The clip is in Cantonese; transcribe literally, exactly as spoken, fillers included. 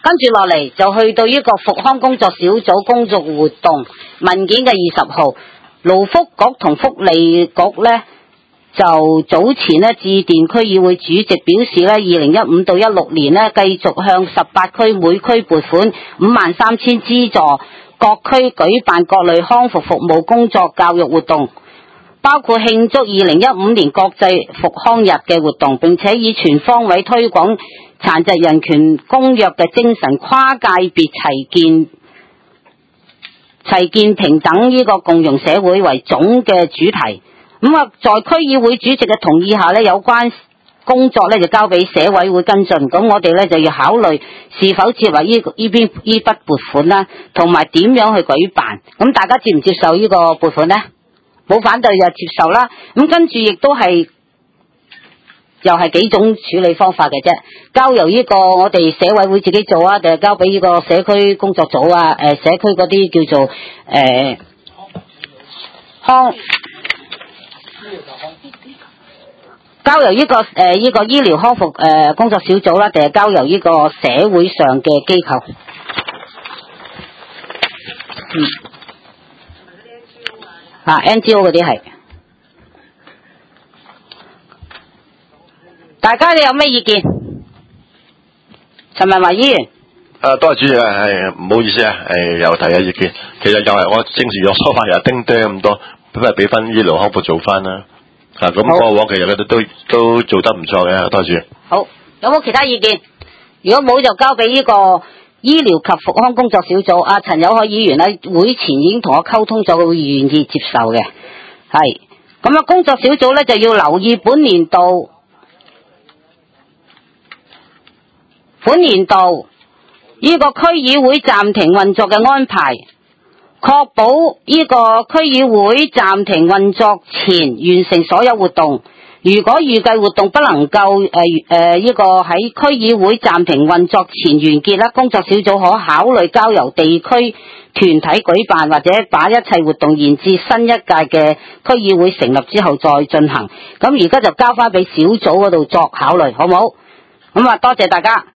跟住落嚟就去到呢個復康工作小組工作活動文件嘅二十號，勞福局同福利局呢，就早前呢致電區議會主席表示呢，二零一五到一六年呢，繼續向十八區每區撥款五萬三千資助各區舉辦各類康復服務工作教育活動，包括慶祝二零一五年國際復康日嘅活動，並且以全方位推廣殘疾人權公約嘅精神，跨界別齊建齊建平等呢個共融社會為總嘅主題。咁啊，在區議會主席嘅同意下呢，有關工作呢就交俾社委會跟進。咁我哋呢就要考慮是否接納呢呢邊呢筆撥款啦，同埋點樣去舉辦。咁大家接唔接受呢個撥款呢？冇反對就接受啦。咁跟住亦都係又係幾種處理方法嘅啫，交由呢個我哋社委會自己做啊，定係交俾呢個社區工作組啊，誒社區嗰啲叫做誒康。交由呢、這個誒呢、呃這個醫療康復誒、呃、工作小組啦，定係交由呢個社會上嘅機構？嗯，啊 N G O 嗰啲係，大家你有咩意見？陳文華議員。 啊，多謝主席啊，係唔好意思啊，誒有提下意見，其實又係我政治有所話又叮叮咁多，不如俾翻醫療康復做翻啦。啊，咁過往其實佢哋都都做得唔錯嘅，多謝。 好，有冇其他意見？如果冇就交俾呢個醫療及復康工作小組。阿陳友凱議員咧會前已經同我溝通咗，佢會願意接受嘅。係，咁啊工作小組咧就要留意本年度本年度呢個區議會暫停運作嘅安排。確保呢個區議會暫停運作前完成所有活動。如果預計活動不能夠誒誒呢個喺區議會暫停運作前完結啦，工作小組可考慮交由地區團體舉辦，或者把一切活動延至新一屆嘅區議會成立之後再進行。咁而家就交翻俾小組嗰度作考慮，好唔好？咁啊，多謝大家。